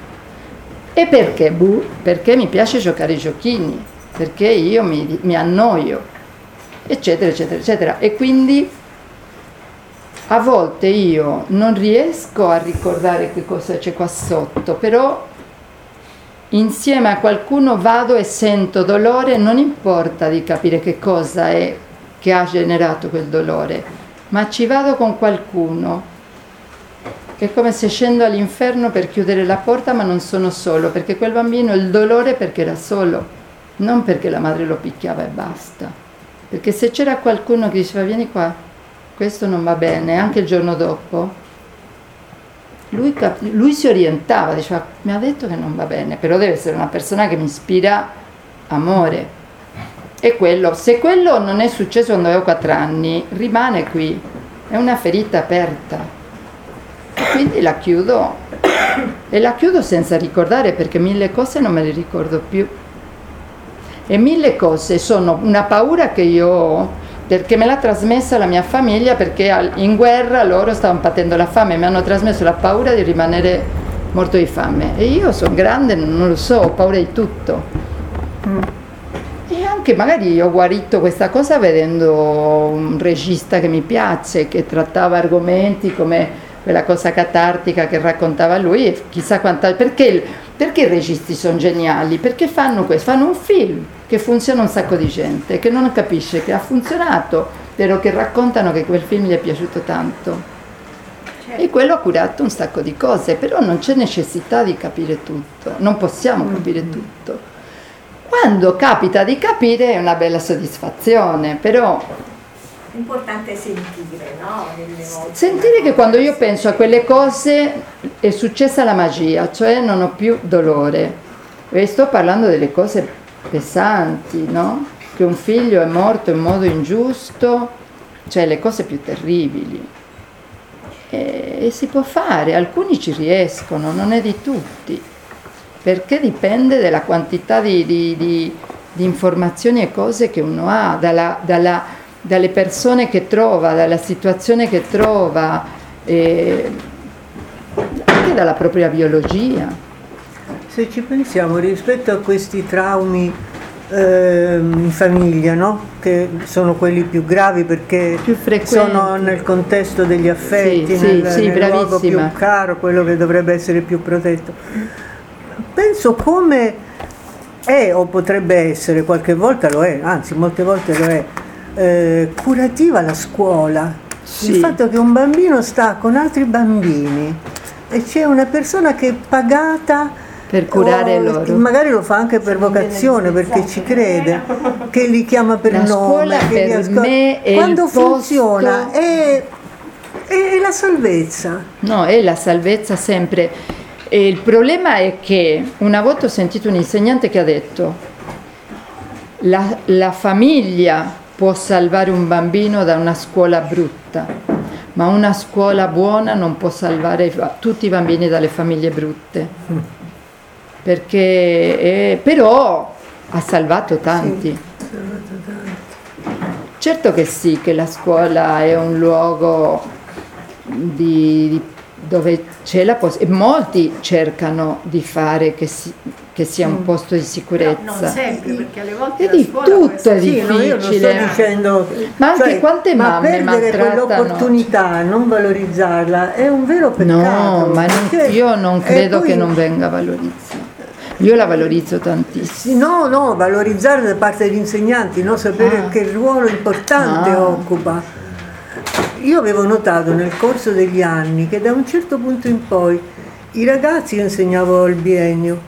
E perché? Buh, perché mi piace giocare ai giochini, perché io mi, mi annoio, eccetera, eccetera, eccetera. E quindi a volte io non riesco a ricordare che cosa c'è qua sotto, però insieme a qualcuno vado e sento dolore, non importa di capire che cosa è che ha generato quel dolore, ma ci vado con qualcuno. È come se scendo all'inferno per chiudere la porta, ma non sono solo, perché quel bambino il dolore perché era solo, non perché la madre lo picchiava e basta. Perché se c'era qualcuno che diceva vieni qua, questo non va bene, anche il giorno dopo, Lui, cap- lui si orientava, diceva mi ha detto che non va bene, però deve essere una persona che mi ispira amore. E quello, se quello non è successo quando avevo quattro anni, rimane qui, è una ferita aperta. E quindi la chiudo, e la chiudo senza ricordare, perché mille cose non me le ricordo più. E mille cose sono una paura che io ho, perché me l'ha trasmessa la mia famiglia, perché in guerra loro stavano patendo la fame, mi hanno trasmesso la paura di rimanere morto di fame. E io sono grande, non lo so, ho paura di tutto. Mm. E anche magari ho guarito questa cosa vedendo un regista che mi piace, che trattava argomenti come quella cosa catartica che raccontava lui, e chissà quanta... Perché, perché i registi sono geniali? Perché fanno questo? Fanno un film che funziona un sacco di gente, che non capisce che ha funzionato, però che raccontano che quel film gli è piaciuto tanto. Certo. E quello ha curato un sacco di cose, però non c'è necessità di capire tutto, non possiamo capire tutto. Quando capita di capire è una bella soddisfazione, però... L'importante è sentire, no? Nelle volte. Sentire che quando io penso a quelle cose è successa la magia, cioè non ho più dolore. E sto parlando delle cose pesanti, no? Che un figlio è morto in modo ingiusto, cioè le cose più terribili. E, e si può fare, alcuni ci riescono, non è di tutti, perché dipende dalla quantità di, di, di, di informazioni e cose che uno ha, dalla... dalla dalle persone che trova, dalla situazione che trova, eh, anche dalla propria biologia. Se ci pensiamo rispetto a questi traumi eh, in famiglia, no? Che sono quelli più gravi perché più sono nel contesto degli affetti, sì, nel, sì, nel luogo più caro, quello che dovrebbe essere più protetto. Penso come è o potrebbe essere, qualche volta lo è, anzi molte volte lo è, Eh, curativa la scuola, sì. Il fatto che un bambino sta con altri bambini e c'è una persona che è pagata per curare o, loro, magari lo fa anche per vocazione perché ci crede, che li chiama per la nome, scuola che per li me è quando il posto... funziona è, è la salvezza. No, è la salvezza sempre. E il problema è che una volta ho sentito un insegnante che ha detto la, la famiglia può salvare un bambino da una scuola brutta, ma una scuola buona non può salvare tutti i bambini dalle famiglie brutte, perché eh, però ha salvato tanti. Sì, salvato tanti. Certo che sì, che la scuola è un luogo di, di dove c'è la possibilità, e molti cercano di fare che, si, che sia un posto di sicurezza. No, non sempre, perché alle volte E la di scuola tutto può essere- è Sì, no, io non sto difficile. dicendo, Ma anche cioè, quante ma mamme perdere maltrattano? quell'opportunità, non valorizzarla, è un vero peccato. No, ma non- perché- io non e credo poi- che non venga valorizzata. Io la valorizzo tantissimo. Sì, no, no, valorizzare da parte degli insegnanti, no? Sapere Ah. che ruolo importante Ah. occupa. Io avevo notato nel corso degli anni che da un certo punto in poi i ragazzi, io insegnavo al biennio,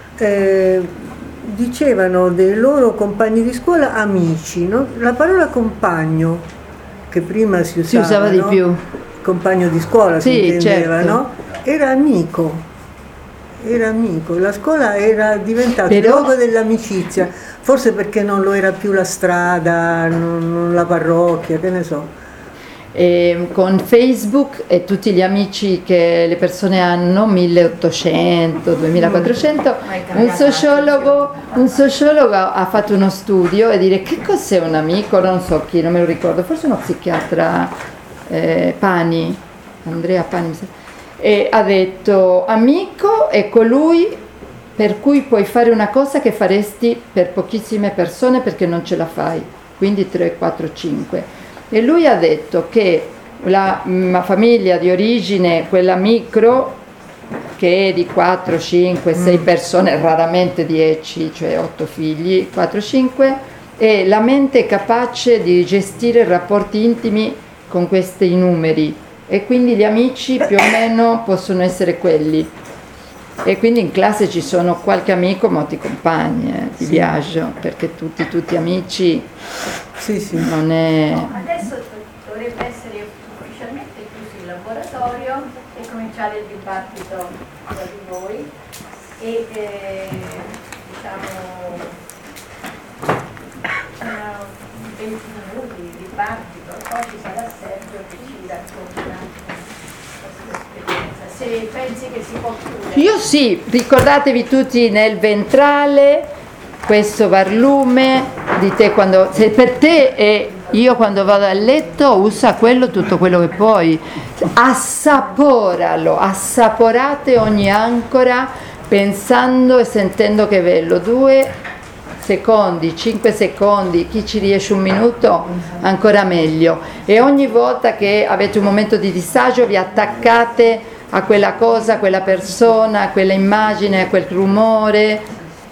eh, dicevano dei loro compagni di scuola amici, no? La parola compagno, che prima si Si usava, usava di no? più. Compagno di scuola Sì, si intendeva, certo. no? Era amico. Era amico, la scuola era diventata Però- il luogo dell'amicizia, forse perché non lo era più la strada, non, non la parrocchia, che ne so. E con Facebook e tutti gli amici che le persone hanno, milleottocento, duemilaquattrocento, un sociologo, un sociologo ha fatto uno studio e dire che cos'è un amico, non so chi, non me lo ricordo, forse uno psichiatra, eh, Pani, Andrea Pani, mi sa- e ha detto amico è colui per cui puoi fare una cosa che faresti per pochissime persone perché non ce la fai, quindi tre, quattro, cinque. E lui ha detto che la mm, famiglia di origine, quella micro, che è di quattro, cinque, sei persone, raramente dieci, cioè otto figli, quattro, cinque, è la mente capace di gestire rapporti intimi con questi numeri. E quindi gli amici più o meno possono essere quelli. E quindi in classe ci sono qualche amico, molti compagni eh, di Sì. viaggio, perché tutti, tutti amici Sì, sì. non è... Adesso dovrebbe essere ufficialmente chiuso il laboratorio e cominciare il dibattito tra di voi e eh, diciamo sono venti minuti di dibattito, poi ci sarà Sergio che ci racconta la sua esperienza. Se pensi che si può chiudere. Io sì, ricordatevi tutti nel ventrale questo barlume di te quando, se per te e io quando vado a letto usa quello tutto quello che puoi, assaporalo, assaporate ogni ancora pensando e sentendo che è bello. Due secondi, cinque secondi, chi ci riesce un minuto ancora meglio, e ogni volta che avete un momento di disagio vi attaccate a quella cosa, a quella persona, a quella immagine, a quel rumore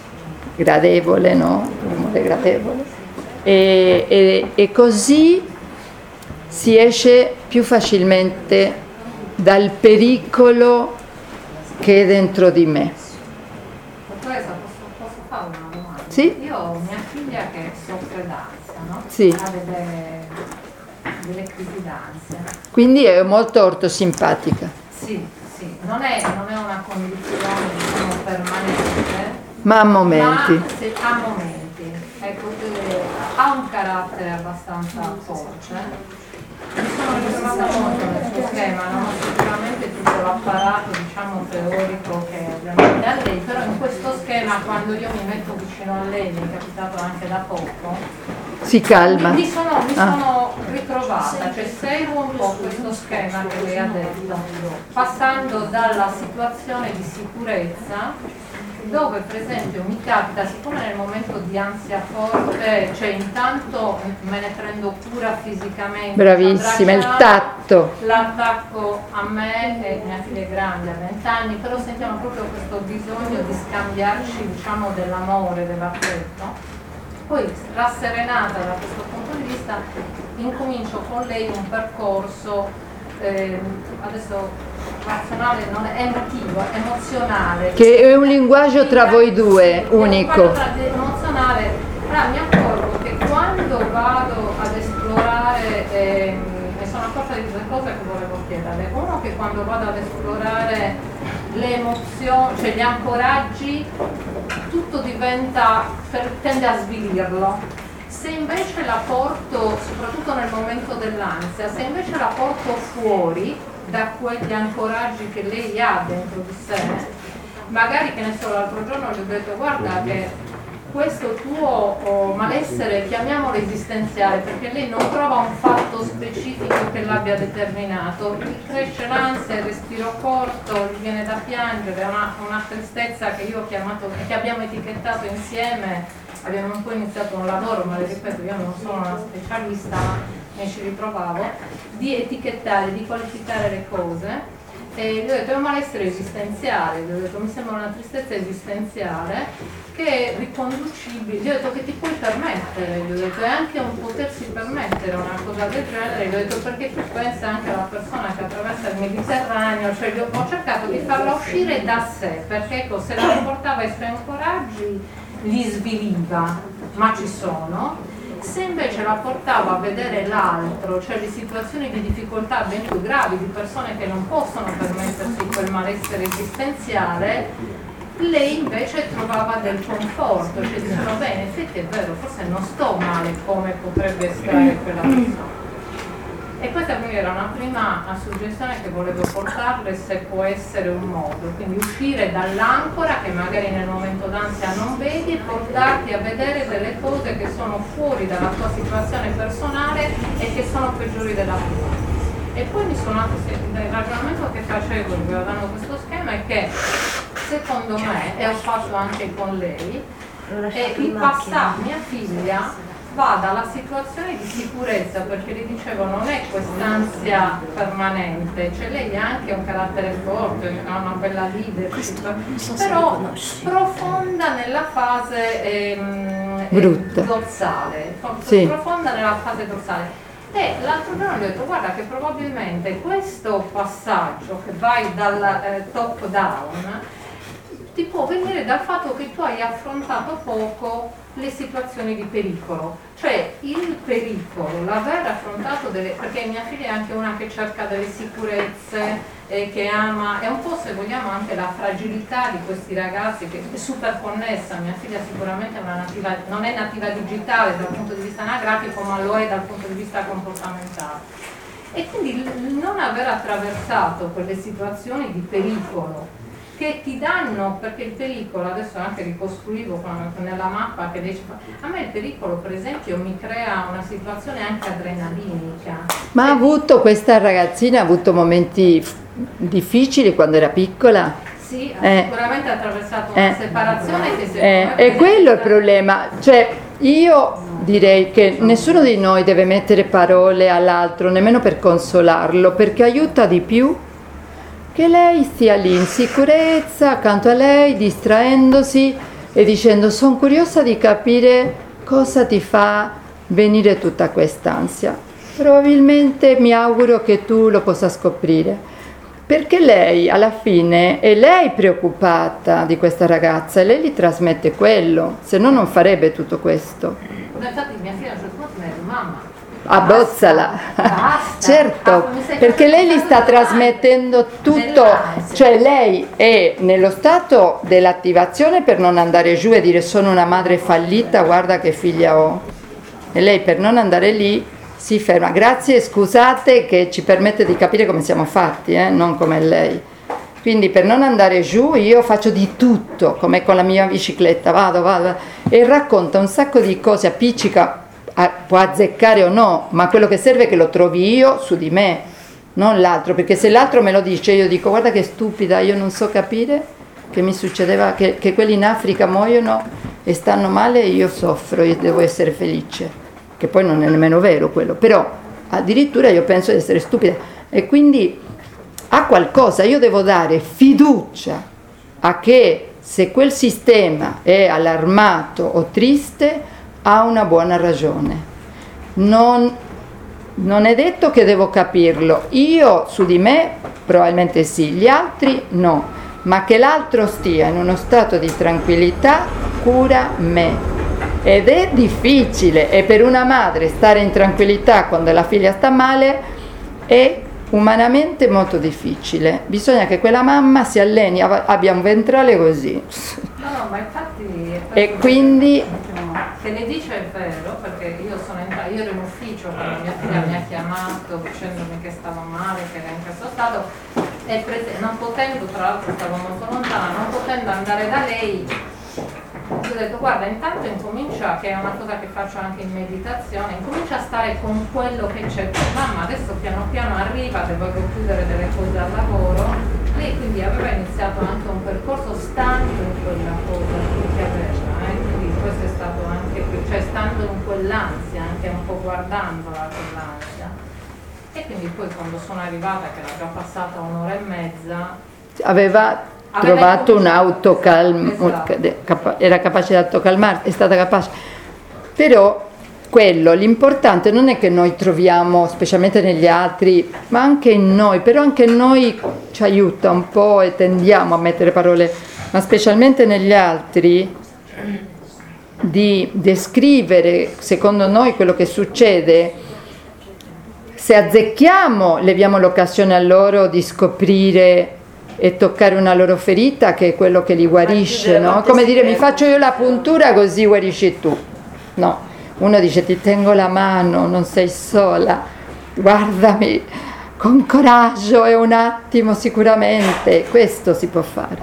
gradevole, no? Rumore gradevole. E, e, e così si esce più facilmente dal pericolo che è dentro di me. Dottoressa, posso, posso fare una domanda? Sì? Io ho mia figlia che soffre d'ansia, no? Sì. Ha delle, delle crisi d'ansia. Quindi è molto ortosimpatica. Sì, sì, non è, non è una condizione, diciamo, permanente, Ma a momenti. ma se, a momenti. Ecco, eh, ha un carattere abbastanza forte. Mi sono ritrovata molto nel suo schema, non ho sicuramente tutto l'apparato, diciamo, teorico che ovviamente ha lei, però in questo schema quando io mi metto vicino a lei, mi è capitato anche da poco, Si calma. mi sono, mi Ah. sono ritrovata, cioè seguo un po' questo schema che lei ha detto, passando dalla situazione di sicurezza dove per esempio mi capita, siccome nel momento di ansia forte, cioè intanto me ne prendo cura fisicamente, Bravissima, il tatto. l'attacco a me e mia figlia è grande, ha venti anni, però sentiamo proprio questo bisogno di scambiarci, diciamo, dell'amore, dell'affetto. Poi rasserenata da questo punto di vista incomincio con lei un percorso eh, adesso razionale, non è emotivo, emozionale. Che è un linguaggio tra voi due, unico. Un linguaggio emozionale, allora mi accorgo che quando vado ad esplorare, eh, mi sono accorta di due cose che volevo chiederle. Uno, che quando vado ad esplorare le emozioni, cioè gli ancoraggi, tutto diventa, tende a svilirlo. Se invece la porto, soprattutto nel momento dell'ansia, se invece la porto fuori da quegli ancoraggi che lei ha dentro di sé, magari, che ne so, l'altro giorno gli ho detto guarda che questo tuo oh, malessere, chiamiamolo esistenziale, perché lei non trova un fatto specifico che l'abbia determinato, gli cresce l'ansia, il respiro corto, gli viene da piangere, una, una tristezza che io ho chiamato, che abbiamo etichettato insieme, abbiamo un po' iniziato un lavoro, ma le ripeto, io non sono una specialista, ma ne ci ritrovavo, di etichettare, di qualificare le cose. E gli ho detto è un malessere esistenziale, gli ho detto mi sembra una tristezza esistenziale che è riconducibile, gli ho detto che ti puoi permettere, gli ho detto è anche un potersi permettere una cosa del genere, gli ho detto perché tu pensi anche alla persona che attraversa il Mediterraneo, cioè gli ho, ho cercato di farla uscire da sé, perché ecco, se la portava ai suoi incoraggi li sviliva, ma ci sono. Se invece la portavo a vedere l'altro, cioè le situazioni di difficoltà ben più gravi di persone che non possono permettersi quel malessere esistenziale, lei invece trovava del conforto, cioè diceva beh in effetti è vero, forse non sto male come potrebbe stare quella persona. E questa quindi era una prima suggestione che volevo portarle, se può essere un modo, quindi uscire dall'ancora che magari nel momento d'ansia non vedi e portarti a vedere delle cose che sono fuori dalla tua situazione personale e che sono peggiori della tua. E poi mi sono anche, il ragionamento che facevo riguardando questo schema è che secondo me, e ho fatto anche con lei, è il passaggio, mia figlia va dalla situazione di sicurezza, perché le dicevo non è quest'ansia permanente, cioè lei ha anche un carattere forte, ha una bella leadership, però profonda nella fase ehm, brutta, dorsale, sì. profonda nella fase dorsale. E l'altro giorno gli ho detto guarda che probabilmente questo passaggio che vai dal eh, top down ti può venire dal fatto che tu hai affrontato poco le situazioni di pericolo, cioè il pericolo, l'aver affrontato delle, perché mia figlia è anche una che cerca delle sicurezze, eh, che ama, è un po' se vogliamo anche la fragilità di questi ragazzi che è super connessa, mia figlia sicuramente è una nativa, non è nativa digitale dal punto di vista anagrafico, ma lo è dal punto di vista comportamentale. E quindi il non aver attraversato quelle situazioni di pericolo che ti danno, perché il pericolo, adesso anche ricostruivo nella mappa che dice, a me il pericolo per esempio mi crea una situazione anche adrenalinica. Ma ha avuto, questa ragazzina ha avuto momenti difficili quando era piccola? Sì, ha eh, sicuramente attraversato una eh, separazione che secondo eh, me... E quello è il problema, cioè io direi che nessuno di noi deve mettere parole all'altro, nemmeno per consolarlo, perché aiuta di più che lei stia lì in sicurezza accanto a lei, distraendosi e dicendo sono curiosa di capire cosa ti fa venire tutta quest'ansia. Probabilmente mi auguro che tu lo possa scoprire, perché lei alla fine è lei preoccupata di questa ragazza e lei gli trasmette quello, se no non farebbe tutto questo. Infatti mia figlia a un certo punto mi ha detto mamma, abbozzala, certo, ah, perché lei gli sta trasmettendo tutto, cioè lei è nello stato dell'attivazione per non andare giù e dire sono una madre fallita, guarda che figlia ho, e lei per non andare lì si ferma, grazie, scusate che ci permette di capire come siamo fatti, eh? Non come lei, quindi per non andare giù io faccio di tutto, come con la mia bicicletta, vado, vado, e racconta un sacco di cose, appiccica, può azzeccare o no, ma quello che serve è che lo trovi io su di me, non l'altro, perché se l'altro me lo dice io dico guarda che stupida, io non so capire che mi succedeva, che, che quelli in Africa muoiono e stanno male e io soffro, io devo essere felice, che poi non è nemmeno vero quello, però addirittura io penso di essere stupida e quindi a qualcosa io devo dare fiducia a che se quel sistema è allarmato o triste ha una buona ragione, non, non è detto che devo capirlo, io su di me probabilmente sì, gli altri no, ma che l'altro stia in uno stato di tranquillità cura me, ed è difficile, e per una madre stare in tranquillità quando la figlia sta male è umanamente molto difficile, bisogna che quella mamma si alleni, abbia un ventrale così. No, no, ma infatti e quindi se ne dice è vero, perché io sono entrata, io ero in ufficio quando mia figlia mi ha chiamato dicendomi che stava male, che era in questo stato, e non potendo, tra l'altro stavo molto lontana, non potendo andare da lei, Io ho detto guarda, intanto incomincia, che è una cosa che faccio anche in meditazione, incomincia a stare con quello che c'è. Mamma adesso piano piano arriva, devo chiudere delle cose al lavoro. Lei quindi aveva iniziato anche un percorso stando in quella cosa che aveva, eh? Quindi questo è stato anche, cioè stando in quell'ansia, anche un po' guardandola quell'ansia. E quindi poi quando sono arrivata, che era già passata un'ora e mezza, aveva trovato un autocalmo, esatto. Era capace di autocalmare, è stata capace. Però quello, l'importante non è che noi troviamo, specialmente negli altri, ma anche in noi, però anche noi ci aiuta un po' e tendiamo a mettere parole, ma specialmente negli altri, di descrivere secondo noi quello che succede. Se azzecchiamo, leviamo l'occasione a loro di scoprire e toccare una loro ferita, che è quello che li guarisce, no? Come dire, mi faccio io la puntura così guarisci tu. No, uno dice ti tengo la mano, non sei sola, guardami con coraggio e un attimo sicuramente, questo si può fare.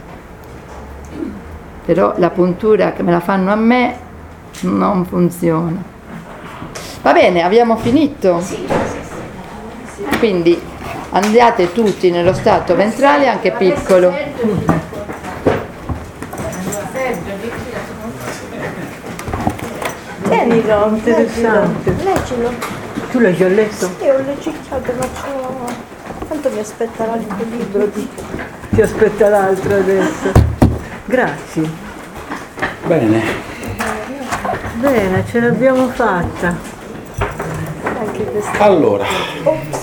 Però la puntura che me la fanno a me non funziona. Va bene, abbiamo finito? Sì, sì, sì. Quindi andate tutti nello stato ventrale, anche piccolo. Tienilo, interessante. Leggilo. Tu l'hai già letto? Sì, ho leggicato, ma c'ho... tanto mi aspetta l'altro libro. Ti aspetta l'altro adesso. Grazie. Bene. Bene, ce l'abbiamo fatta. Anche questa. Allora,